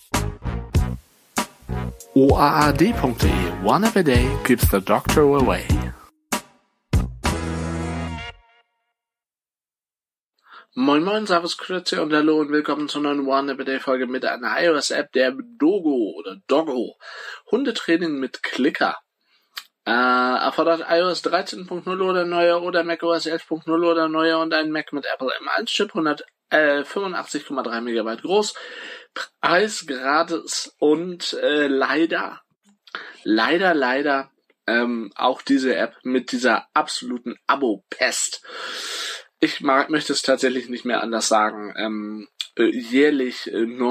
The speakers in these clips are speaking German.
OAAD.de One App a Day keeps the doctor away. Moin Moin, Servus, Grüezi und Hallo und willkommen zur neuen One App a Day Folge mit einer iOS-App, der Doggo. Hundetraining mit Klicker. Erfordert iOS 13.0 oder neuer oder macOS 11.0 oder neuer und ein Mac mit Apple M1-Chip, 185,3 MB groß, Preis gratis und leider auch diese App mit dieser absoluten Abo-Pest. Ich möchte es tatsächlich nicht mehr anders sagen. Jährlich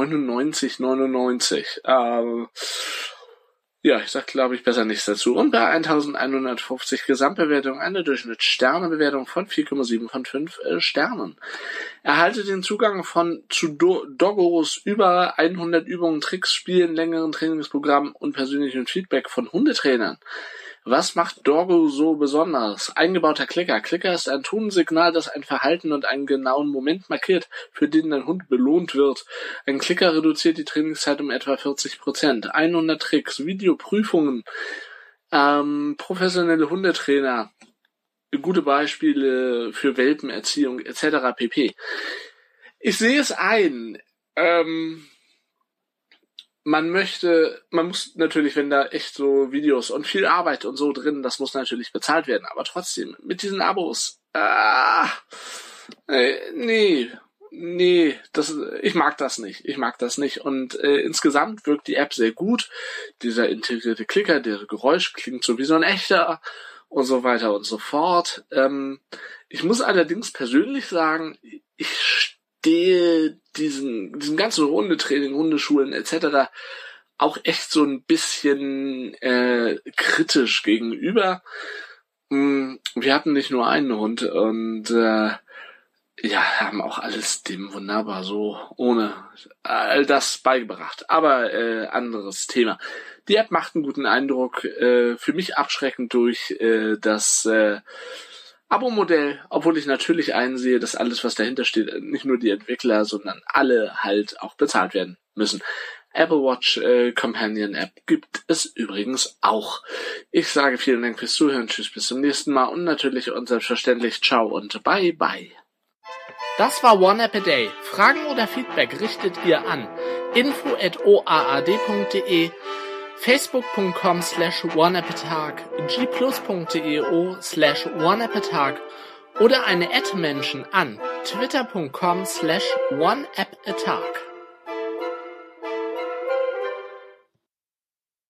99,99. Ja, ich sag, glaube ich, besser nichts dazu. Und bei 1150 Gesamtbewertung eine Durchschnittssternebewertung von 4,7 von 5 Sternen. Erhalte den Zugang zu Doggos über 100 Übungen, Tricks, Spielen, längeren Trainingsprogrammen und persönlichem Feedback von Hundetrainern. Was macht Doggo so besonders? Eingebauter Klicker. Klicker ist ein Tonsignal, das ein Verhalten und einen genauen Moment markiert, für den dein Hund belohnt wird. Ein Klicker reduziert die Trainingszeit um etwa 40%. 100 Tricks, Videoprüfungen, professionelle Hundetrainer, gute Beispiele für Welpenerziehung etc. pp. Ich sehe es ein. Man muss natürlich, wenn da echt so Videos und viel Arbeit und so drin, das muss natürlich bezahlt werden. Aber trotzdem, mit diesen Abos, nee, ich mag das nicht. Und insgesamt wirkt die App sehr gut. Dieser integrierte Klicker, der Geräusch klingt so wie so ein echter und so weiter und so fort. Ich muss allerdings persönlich sagen, ich stehe diesem ganzen Hundetraining, Hundeschulen etc. auch echt so ein bisschen kritisch gegenüber. Wir hatten nicht nur einen Hund und haben auch alles dem wunderbar so ohne all das beigebracht. Aber anderes Thema. Die App macht einen guten Eindruck, für mich abschreckend durch das Abo-Modell, obwohl ich natürlich einsehe, dass alles, was dahinter steht, nicht nur die Entwickler, sondern alle halt auch bezahlt werden müssen. Apple Watch Companion App gibt es übrigens auch. Ich sage vielen Dank fürs Zuhören, tschüss, bis zum nächsten Mal und natürlich und selbstverständlich ciao und bye bye. Das war One App a Day. Fragen oder Feedback richtet ihr an info@oaad.de, facebook.com/oneappatag, gplus.io/oneappatag oder eine @Menschen an twitter.com/oneappatag.